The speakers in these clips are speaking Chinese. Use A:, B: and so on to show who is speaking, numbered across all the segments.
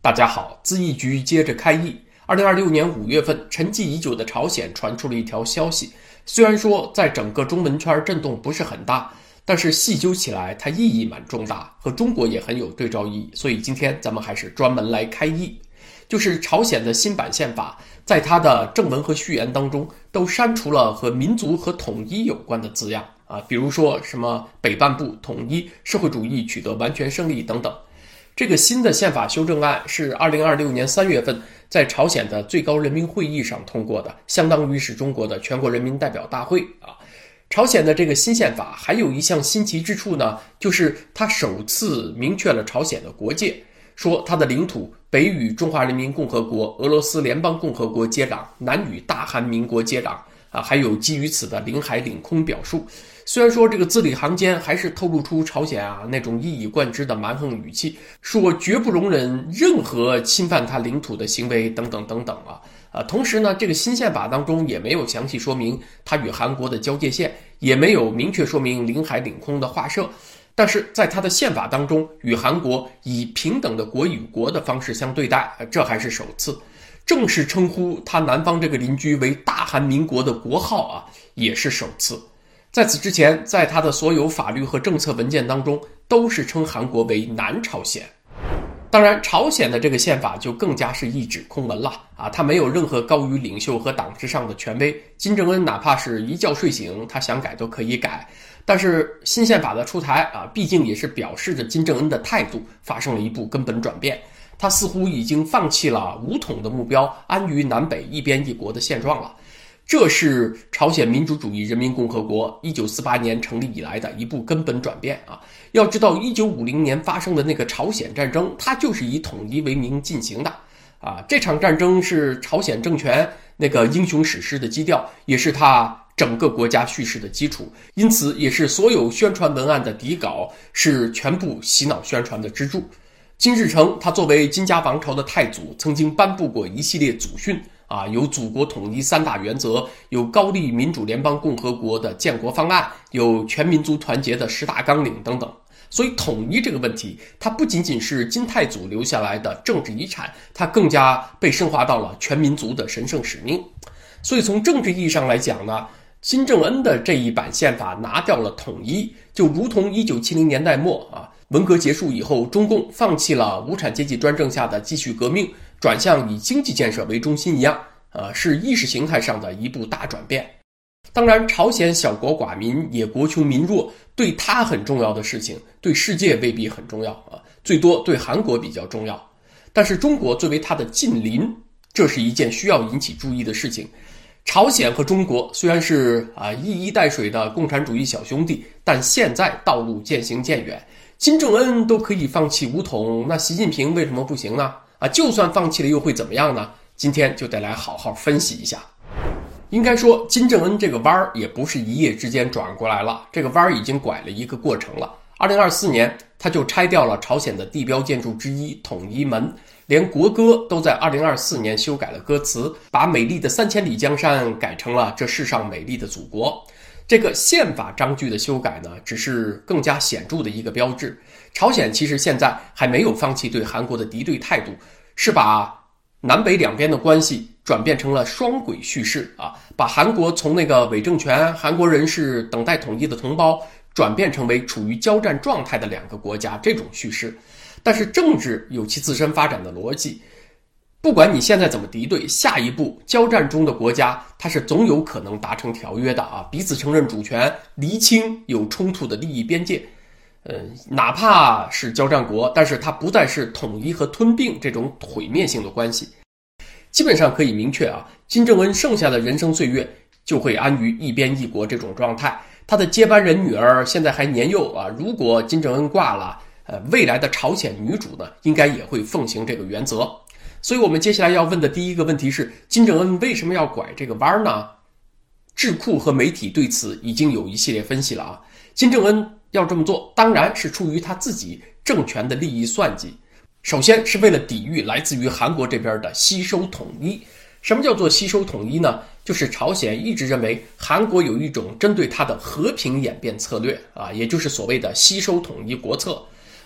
A: 大家好，自议局接着开议。2026年5月份，沉寂已久的朝鲜传出了一条消息，虽然说在整个中文圈震动不是很大，但是细究起来它意义蛮重大，和中国也很有对照意义，所以今天咱们还是专门来开议。就是朝鲜的新版宪法，在它的正文和序言当中都删除了和民族和统一有关的字样比如说什么北半部统一、社会主义取得完全胜利等等。这个新的宪法修正案是2026年3月份在朝鲜的最高人民会议上通过的，相当于是中国的全国人民代表大会朝鲜的这个新宪法还有一项新奇之处呢，就是它首次明确了朝鲜的国界，说它的领土北与中华人民共和国、俄罗斯联邦共和国接壤，南与大韩民国接壤还有基于此的领海领空表述。虽然说这个字里行间还是透露出朝鲜那种一以贯之的蛮横语气，说绝不容忍任何侵犯他领土的行为等等等等同时呢，这个新宪法当中也没有详细说明它与韩国的交界线，也没有明确说明领海领空的划设，但是在它的宪法当中与韩国以平等的国与国的方式相对待，这还是首次。正式称呼他南方这个邻居为大韩民国的国号也是首次。在此之前，在他的所有法律和政策文件当中都是称韩国为南朝鲜。当然朝鲜的这个宪法就更加是一纸空文了他没有任何高于领袖和党之上的权威，金正恩哪怕是一觉睡醒他想改都可以改。但是新宪法的出台毕竟也是表示着金正恩的态度发生了一步根本转变，他似乎已经放弃了武统的目标，安于南北一边一国的现状了。这是朝鲜民主主义人民共和国1948年成立以来的一步根本转变要知道1950年发生的那个朝鲜战争，它就是以统一为名进行的这场战争是朝鲜政权那个英雄史诗的基调，也是它整个国家叙事的基础，因此也是所有宣传文案的底稿，是全部洗脑宣传的支柱。金日成他作为金家王朝的太祖，曾经颁布过一系列祖训有祖国统一3大原则，有高丽民主联邦共和国的建国方案，有全民族团结的10大纲领等等。所以统一这个问题，它不仅仅是金太祖留下来的政治遗产，它更加被升华到了全民族的神圣使命。所以从政治意义上来讲呢，金正恩的这一版宪法拿掉了统一，就如同1970年代末文革结束以后，中共放弃了无产阶级专政下的继续革命，转向以经济建设为中心一样是意识形态上的一步大转变。当然朝鲜小国寡民，也国穷民弱，对他很重要的事情对世界未必很重要最多对韩国比较重要。但是中国作为他的近邻，这是一件需要引起注意的事情。朝鲜和中国虽然是一衣带水的共产主义小兄弟，但现在道路渐行渐远，金正恩都可以放弃武统，那习近平为什么不行呢就算放弃了又会怎么样呢？今天就得来好好分析一下。应该说金正恩这个弯也不是一夜之间转过来了，这个弯已经拐了一个过程了。2024年他就拆掉了朝鲜的地标建筑之一统一门，连国歌都在2024年修改了歌词，把美丽的3000里江山改成了这世上美丽的祖国。这个宪法章句的修改呢，只是更加显著的一个标志。朝鲜其实现在还没有放弃对韩国的敌对态度，是把南北两边的关系转变成了双轨叙事把韩国从那个伪政权、韩国人是等待统一的同胞，转变成为处于交战状态的两个国家这种叙事。但是政治有其自身发展的逻辑，不管你现在怎么敌对，下一步交战中的国家它是总有可能达成条约的彼此承认主权，厘清有冲突的利益边界。哪怕是交战国，但是它不再是统一和吞并这种毁灭性的关系。基本上可以明确金正恩剩下的人生岁月就会安于一边一国这种状态。他的接班人女儿现在还年幼如果金正恩挂了，未来的朝鲜女主呢，应该也会奉行这个原则。所以我们接下来要问的第一个问题是，金正恩为什么要拐这个弯呢？智库和媒体对此已经有一系列分析了金正恩要这么做，当然是出于他自己政权的利益算计。首先是为了抵御来自于韩国这边的吸收统一。什么叫做吸收统一呢？就是朝鲜一直认为韩国有一种针对它的和平演变策略也就是所谓的吸收统一国策。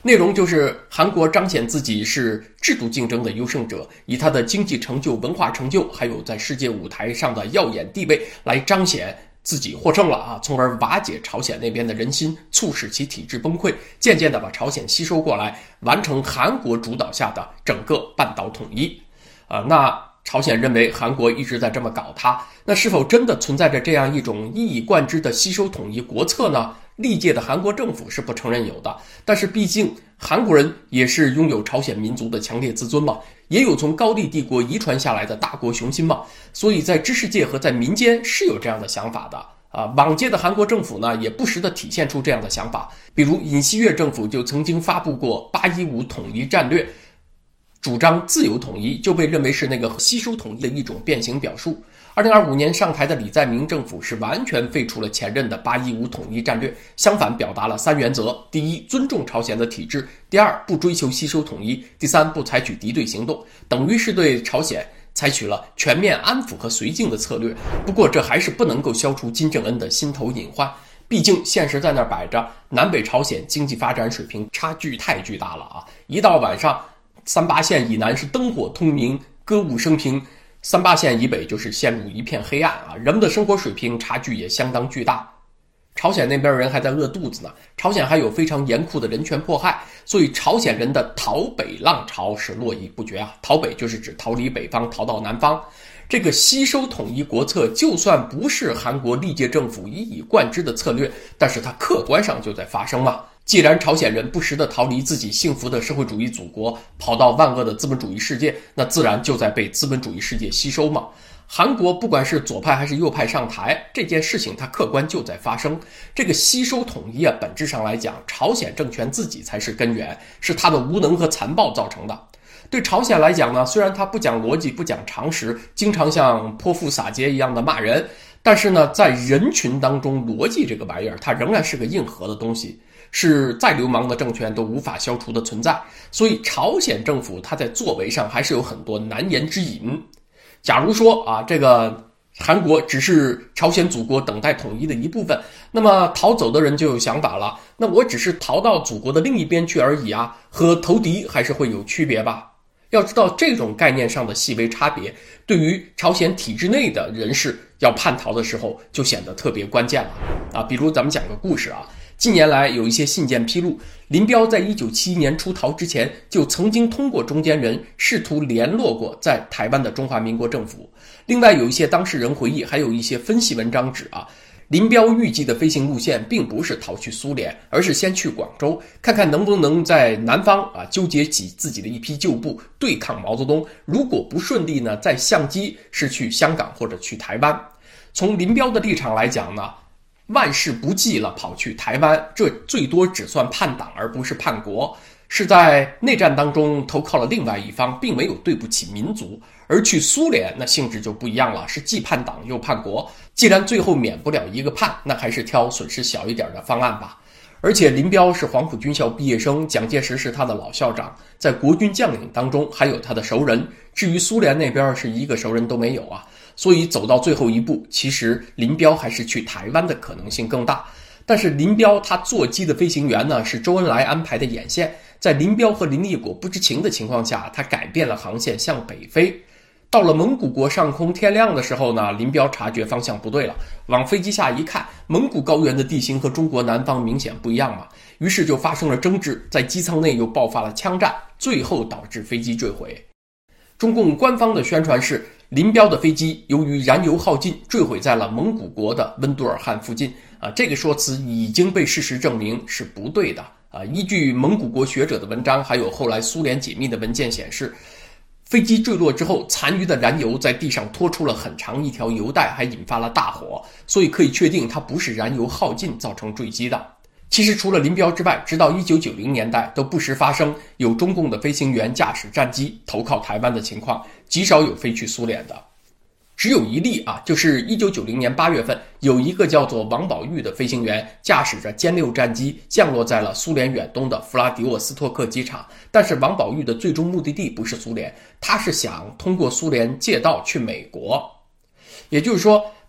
A: 内容就是韩国彰显自己是制度竞争的优胜者，以他的经济成就、文化成就，还有在世界舞台上的耀眼地位来彰显自己获胜了啊，从而瓦解朝鲜那边的人心，促使其体制崩溃，渐渐的把朝鲜吸收过来，完成韩国主导下的整个半岛统一。那朝鲜认为韩国一直在这么搞它，那是否真的存在着这样一种一以贯之的吸收统一国策呢？历届的韩国政府是不承认有的，但是毕竟韩国人也是拥有朝鲜民族的强烈自尊嘛，也有从高丽帝国遗传下来的大国雄心嘛，所以在知识界和在民间是有这样的想法的。往届的韩国政府呢，也不时地体现出这样的想法，比如尹锡悦政府就曾经发布过815统一战略，主张自由统一，就被认为是那个吸收统一的一种变形表述。2025年上台的李在明政府是完全废除了前任的815统一战略，相反表达了3原则：第一，尊重朝鲜的体制；第二，不追求吸收统一；第三，不采取敌对行动，等于是对朝鲜采取了全面安抚和绥靖的策略。不过这还是不能够消除金正恩的心头隐患，毕竟现实在那儿摆着，南北朝鲜经济发展水平差距太巨大了啊！一到晚上，38线以南是灯火通明、歌舞升平，38线以北就是陷入一片黑暗啊！人们的生活水平差距也相当巨大。朝鲜那边人还在饿肚子呢，朝鲜还有非常严酷的人权迫害，所以朝鲜人的逃北浪潮是络绎不绝啊！逃北就是指逃离北方，逃到南方。这个吸收统一国策，就算不是韩国历届政府一以贯之的策略，但是它客观上就在发生嘛。既然朝鲜人不时地逃离自己幸福的社会主义祖国，跑到万恶的资本主义世界，那自然就在被资本主义世界吸收嘛。韩国不管是左派还是右派上台，这件事情它客观就在发生。这个吸收统一啊，本质上来讲，朝鲜政权自己才是根源，是他的无能和残暴造成的。对朝鲜来讲呢，虽然他不讲逻辑、不讲常识，经常像泼妇洒洁一样的骂人，但是呢，在人群当中，逻辑这个玩意儿，它仍然是个硬核的东西，是再流氓的政权都无法消除的存在。所以朝鲜政府它在作为上还是有很多难言之隐。假如说这个韩国只是朝鲜祖国等待统一的一部分，那么逃走的人就有想法了，那我只是逃到祖国的另一边去而已啊，和投敌还是会有区别吧。要知道这种概念上的细微差别，对于朝鲜体制内的人士要叛逃的时候就显得特别关键了比如咱们讲个故事近年来有一些信件披露，林彪在1971年出逃之前就曾经通过中间人试图联络过在台湾的中华民国政府。另外有一些当事人回忆，还有一些分析文章指林彪预计的飞行路线并不是逃去苏联，而是先去广州，看看能不能在南方纠结起自己的一批旧部，对抗毛泽东。如果不顺利呢，再相机是去香港或者去台湾。从林彪的立场来讲呢，万事不济了跑去台湾，这最多只算叛党而不是叛国，是在内战当中投靠了另外一方，并没有对不起民族。而去苏联那性质就不一样了，是既叛党又叛国。既然最后免不了一个叛，那还是挑损失小一点的方案吧。而且林彪是黄埔军校毕业生，蒋介石是他的老校长，在国军将领当中还有他的熟人，至于苏联那边是一个熟人都没有所以走到最后一步，其实林彪还是去台湾的可能性更大。但是林彪他座机的飞行员呢，是周恩来安排的眼线，在林彪和林立果不知情的情况下，他改变了航线向北飞。到了蒙古国上空天亮的时候呢，林彪察觉方向不对了，往飞机下一看，蒙古高原的地形和中国南方明显不一样嘛，于是就发生了争执，在机舱内又爆发了枪战，最后导致飞机坠毁。中共官方的宣传是，林彪的飞机由于燃油耗尽，坠毁在了蒙古国的温都尔汗附近这个说辞已经被事实证明是不对的依据蒙古国学者的文章，还有后来苏联解密的文件显示，飞机坠落之后，残余的燃油在地上拖出了很长一条油带，还引发了大火，所以可以确定它不是燃油耗尽造成坠机的。其实除了林彪之外，直到1990年代都不时发生有中共的飞行员驾驶战机投靠台湾的情况，极少有飞去苏联的。只有一例就是1990年8月份，有一个叫做王宝玉的飞行员驾驶着歼6战机降落在了苏联远东的弗拉迪沃斯托克机场，但是王宝玉的最终目的地不是苏联，他是想通过苏联借道去美国。也就是说，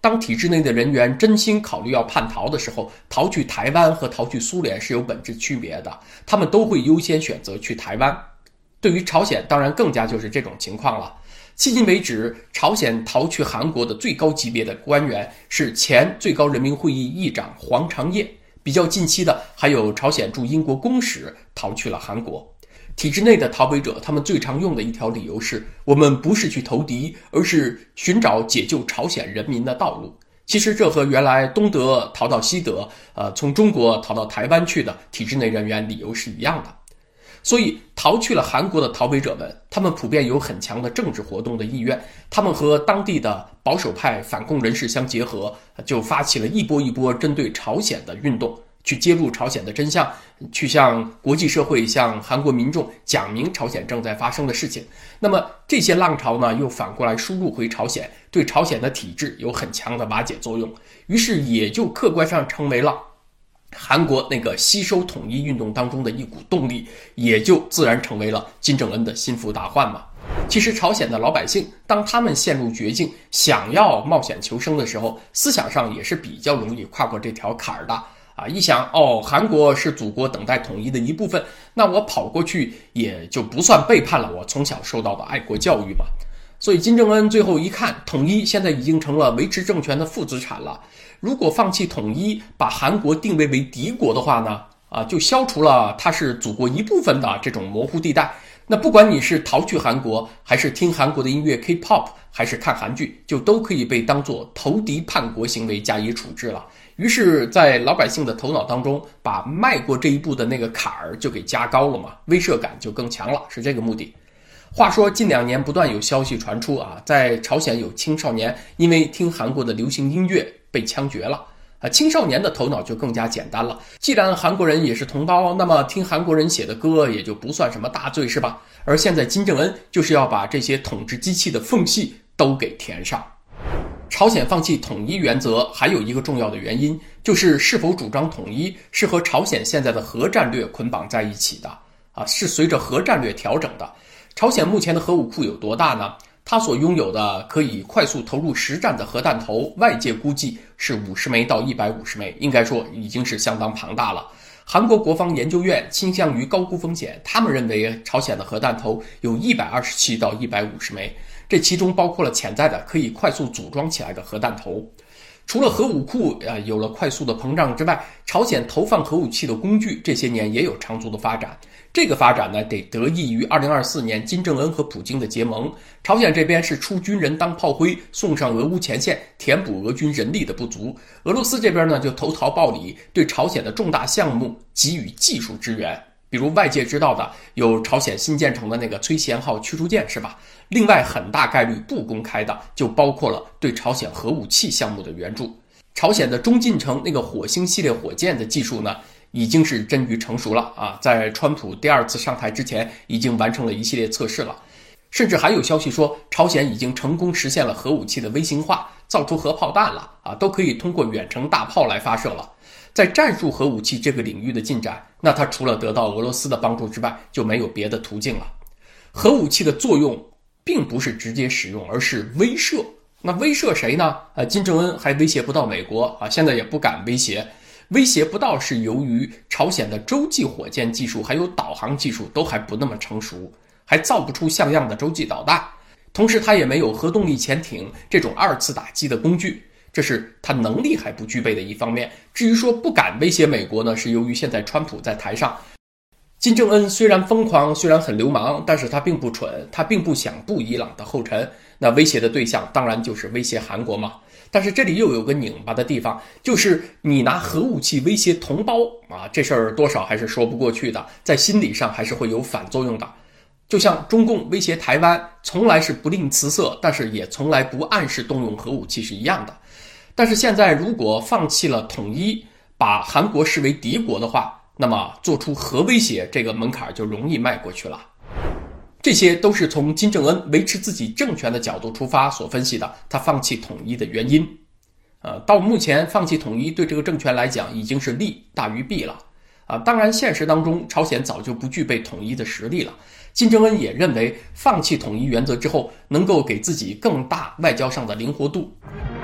A: 当体制内的人员真心考虑要叛逃的时候，逃去台湾和逃去苏联是有本质区别的，他们都会优先选择去台湾。对于朝鲜，当然更加就是这种情况了。迄今为止，朝鲜逃去韩国的最高级别的官员是前最高人民会议议长黄长业，比较近期的还有朝鲜驻英国公使逃去了韩国。体制内的逃北者，他们最常用的一条理由是，我们不是去投敌，而是寻找解救朝鲜人民的道路。其实这和原来东德逃到西德，从中国逃到台湾去的体制内人员理由是一样的。所以逃去了韩国的逃北者们，他们普遍有很强的政治活动的意愿，他们和当地的保守派反共人士相结合，就发起了一波一波针对朝鲜的运动，去揭露朝鲜的真相，去向国际社会、向韩国民众讲明朝鲜正在发生的事情。那么这些浪潮呢，又反过来输入回朝鲜，对朝鲜的体制有很强的瓦解作用，于是也就客观上成为了韩国那个吸收统一运动当中的一股动力，也就自然成为了金正恩的心腹大患嘛。其实朝鲜的老百姓，当他们陷入绝境，想要冒险求生的时候，思想上也是比较容易跨过这条坎儿的。一想韩国是祖国等待统一的一部分，那我跑过去也就不算背叛了我从小受到的爱国教育嘛。所以金正恩最后一看，统一现在已经成了维持政权的负资产了。如果放弃统一，把韩国定位为敌国的话呢，就消除了它是祖国一部分的这种模糊地带。那不管你是逃去韩国，还是听韩国的音乐 K-pop， 还是看韩剧，就都可以被当作投敌叛国行为加以处置了。于是在老百姓的头脑当中，把迈过这一步的那个坎儿就给加高了嘛，威慑感就更强了，是这个目的。话说近2年不断有消息传出在朝鲜有青少年因为听韩国的流行音乐被枪决了。青少年的头脑就更加简单了，既然韩国人也是同胞，那么听韩国人写的歌也就不算什么大罪，是吧？而现在金正恩就是要把这些统治机器的缝隙都给填上。朝鲜放弃统一原则还有一个重要的原因，就是是否主张统一是和朝鲜现在的核战略捆绑在一起的是随着核战略调整的。朝鲜目前的核武库有多大呢？它所拥有的可以快速投入实战的核弹头，外界估计是50枚到150枚，应该说已经是相当庞大了。韩国国防研究院倾向于高估风险，他们认为朝鲜的核弹头有127到150枚，这其中包括了潜在的可以快速组装起来的核弹头。除了核武库有了快速的膨胀之外，朝鲜投放核武器的工具这些年也有长足的发展。这个发展呢，得益于2024年金正恩和普京的结盟。朝鲜这边是出军人当炮灰，送上俄乌前线，填补俄军人力的不足。俄罗斯这边呢，就投桃报李，对朝鲜的重大项目给予技术支援。比如外界知道的有朝鲜新建成的那个崔贤号驱逐舰，是吧？另外很大概率不公开的就包括了对朝鲜核武器项目的援助。朝鲜的中近程那个火星系列火箭的技术呢，已经是臻于成熟了在川普第2次上台之前已经完成了一系列测试了。甚至还有消息说朝鲜已经成功实现了核武器的微型化，造出核炮弹了都可以通过远程大炮来发射了。在战术核武器这个领域的进展，那它除了得到俄罗斯的帮助之外就没有别的途径了。核武器的作用并不是直接使用，而是威慑。那威慑谁呢？金正恩还威胁不到美国现在也不敢威胁。威胁不到是由于朝鲜的洲际火箭技术还有导航技术都还不那么成熟，还造不出像样的洲际导弹。同时它也没有核动力潜艇这种2次打击的工具，这是他能力还不具备的一方面。至于说不敢威胁美国呢，是由于现在川普在台上。金正恩虽然疯狂，虽然很流氓，但是他并不蠢，他并不想步伊朗的后尘。那威胁的对象当然就是威胁韩国嘛。但是这里又有个拧巴的地方，就是你拿核武器威胁同胞这事儿多少还是说不过去的，在心理上还是会有反作用的。就像中共威胁台湾，从来是不吝辞色，但是也从来不暗示动用核武器是一样的。但是现在如果放弃了统一，把韩国视为敌国的话，那么做出核威胁这个门槛就容易迈过去了。这些都是从金正恩维持自己政权的角度出发所分析的他放弃统一的原因。到目前放弃统一对这个政权来讲已经是利大于弊了。当然现实当中朝鲜早就不具备统一的实力了。金正恩也认为放弃统一原则之后能够给自己更大外交上的灵活度。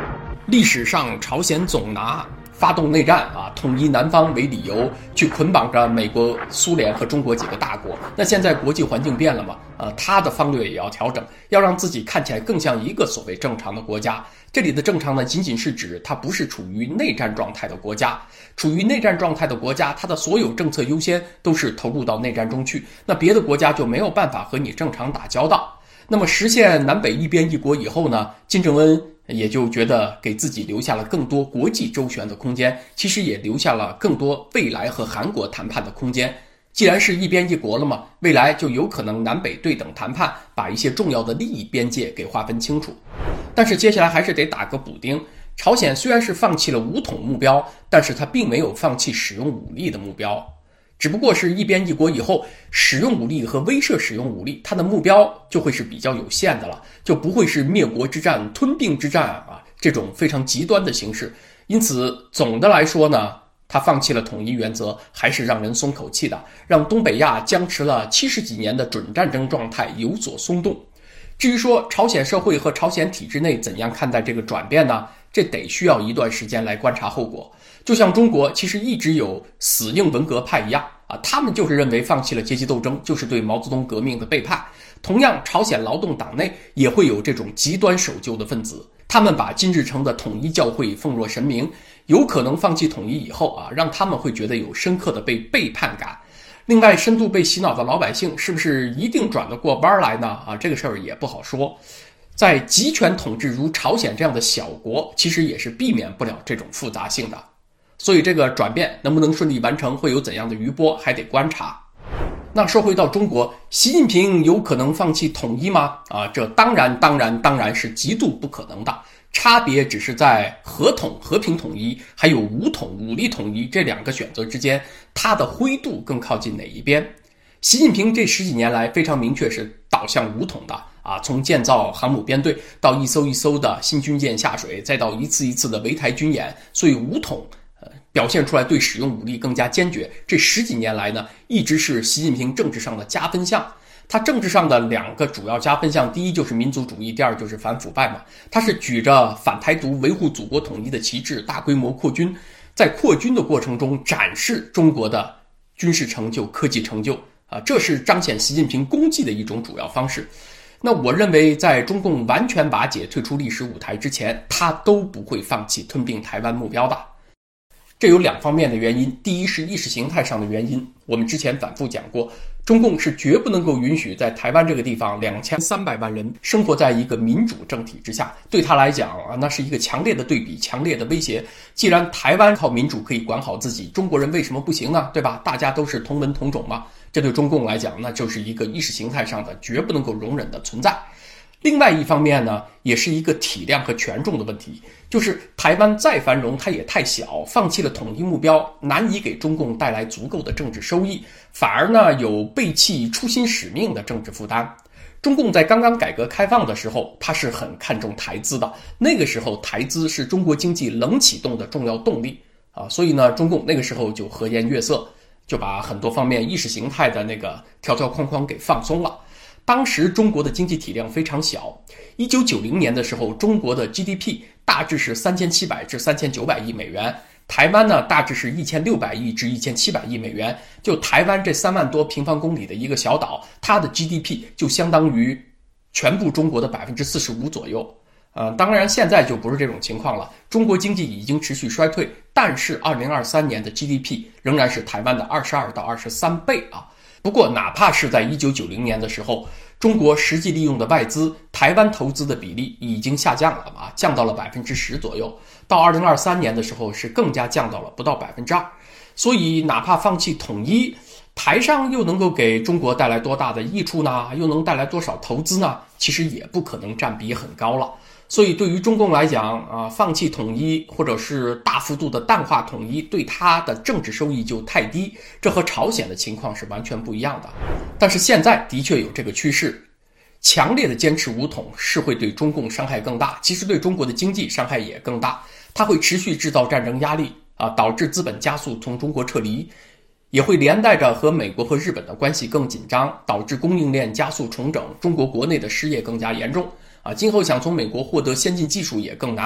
A: 历史上朝鲜总拿发动内战统一南方为理由，去捆绑着美国、苏联和中国几个大国。那现在国际环境变了嘛，他的方略也要调整，要让自己看起来更像一个所谓正常的国家。这里的正常呢，仅仅是指它不是处于内战状态的国家。处于内战状态的国家，它的所有政策优先都是投入到内战中去，那别的国家就没有办法和你正常打交道。那么实现南北一边一国以后呢，金正恩也就觉得给自己留下了更多国际周旋的空间，其实也留下了更多未来和韩国谈判的空间。既然是一边一国了嘛，未来就有可能南北对等谈判，把一些重要的利益边界给划分清楚。但是接下来还是得打个补丁，朝鲜虽然是放弃了武统目标，但是它并没有放弃使用武力的目标。只不过是一边一国以后，使用武力和威慑使用武力，它的目标就会是比较有限的了，就不会是灭国之战、吞并之战这种非常极端的形式。因此总的来说呢，他放弃了统一原则，还是让人松口气的，让东北亚僵持了70几年的准战争状态有所松动。至于说朝鲜社会和朝鲜体制内怎样看待这个转变呢？这得需要一段时间来观察后果。就像中国其实一直有死硬文革派一样他们就是认为放弃了阶级斗争就是对毛泽东革命的背叛。同样，朝鲜劳动党内也会有这种极端守旧的分子，他们把金日成的统一教会奉若神明，有可能放弃统一以后让他们会觉得有深刻的被背叛感。另外，深度被洗脑的老百姓是不是一定转得过弯来呢？这个事儿也不好说。在集权统治如朝鲜这样的小国，其实也是避免不了这种复杂性的。所以这个转变能不能顺利完成，会有怎样的余波，还得观察。那说回到中国，习近平有可能放弃统一吗？这当然是极度不可能的。差别只是在和平统一还有武力统一这两个选择之间，它的灰度更靠近哪一边。习近平这10几年来非常明确是导向武统的从建造航母编队到一艘一艘的新军舰下水，再到一次一次的围台军演，所以武统表现出来对使用武力更加坚决。这10几年来呢，一直是习近平政治上的加分项。他政治上的2个主要加分项，第一就是民族主义，第二就是反腐败嘛。他是举着反台独、维护祖国统一的旗帜，大规模扩军，在扩军的过程中展示中国的军事成就、科技成就这是彰显习近平功绩的一种主要方式。那我认为，在中共完全瓦解、退出历史舞台之前，他都不会放弃吞并台湾目标的。这有2方面的原因，第一是意识形态上的原因。我们之前反复讲过，中共是绝不能够允许在台湾这个地方2300万人生活在一个民主政体之下。对他来讲那是一个强烈的对比，强烈的威胁。既然台湾靠民主可以管好自己，中国人为什么不行呢？对吧？大家都是同文同种嘛。这对中共来讲，那就是一个意识形态上的绝不能够容忍的存在。另外一方面呢，也是一个体量和权重的问题，就是台湾再繁荣，它也太小，放弃了统一目标，难以给中共带来足够的政治收益，反而呢有背弃初心使命的政治负担。中共在刚刚改革开放的时候，它是很看重台资的，那个时候台资是中国经济冷启动的重要动力所以呢，中共那个时候就和颜悦色，就把很多方面意识形态的那个条条框框给放松了。当时中国的经济体量非常小，1990年的时候，中国的 GDP 大致是3700至3900亿美元，台湾呢大致是1600亿至1700亿美元。就台湾这3万多平方公里的一个小岛，它的 GDP 就相当于全部中国的45%左右。当然现在就不是这种情况了，中国经济已经持续衰退，但是2023年的 GDP 仍然是台湾的22到23倍不过哪怕是在1990年的时候，中国实际利用的外资，台湾投资的比例已经下降了降到了10%左右，到2023年的时候是更加降到了不到2%。所以哪怕放弃统一，台商又能够给中国带来多大的益处呢？又能带来多少投资呢？其实也不可能占比很高了。所以对于中共来讲放弃统一或者是大幅度的淡化统一，对它的政治收益就太低，这和朝鲜的情况是完全不一样的。但是现在的确有这个趋势，强烈的坚持武统是会对中共伤害更大，其实对中国的经济伤害也更大，它会持续制造战争压力导致资本加速从中国撤离，也会连带着和美国和日本的关系更紧张，导致供应链加速重整，中国国内的失业更加严重今后想从美国获得先进技术也更难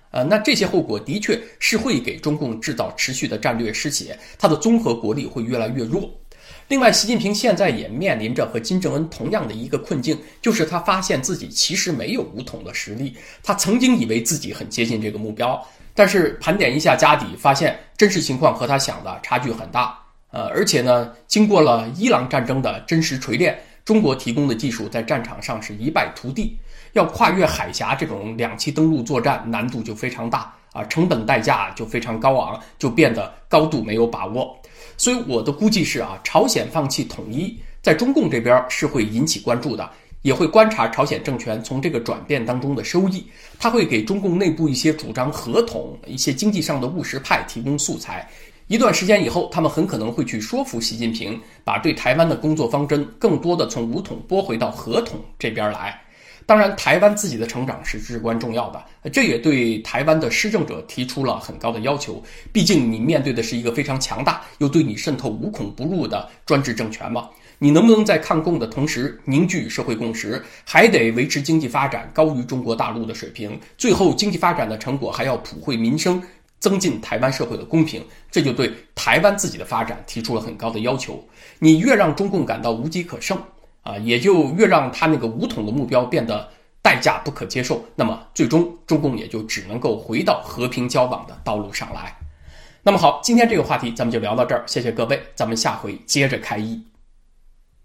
A: 那这些后果的确是会给中共制造持续的战略失血，它的综合国力会越来越弱。另外，习近平现在也面临着和金正恩同样的一个困境，就是他发现自己其实没有武统的实力。他曾经以为自己很接近这个目标，但是盘点一下家底，发现真实情况和他想的差距很大。而且呢，经过了伊朗战争的真实锤炼，中国提供的技术在战场上是一败涂地。要跨越海峡这种两栖登陆作战，难度就非常大成本代价就非常高昂，就变得高度没有把握。所以我的估计是朝鲜放弃统一，在中共这边是会引起关注的，也会观察朝鲜政权从这个转变当中的收益，它会给中共内部一些主张合统、一些经济上的务实派提供素材。一段时间以后，他们很可能会去说服习近平，把对台湾的工作方针更多的从武统拨回到合统这边来。当然，台湾自己的成长是至关重要的，这也对台湾的施政者提出了很高的要求。毕竟你面对的是一个非常强大又对你渗透无孔不入的专制政权嘛。你能不能在抗共的同时凝聚社会共识，还得维持经济发展高于中国大陆的水平，最后经济发展的成果还要普惠民生，增进台湾社会的公平，这就对台湾自己的发展提出了很高的要求。你越让中共感到无机可乘也就越让他那个武统的目标变得代价不可接受，那么最终中共也就只能够回到和平交往的道路上来。那么好，今天这个话题咱们就聊到这儿，谢谢各位，咱们下回接着开议。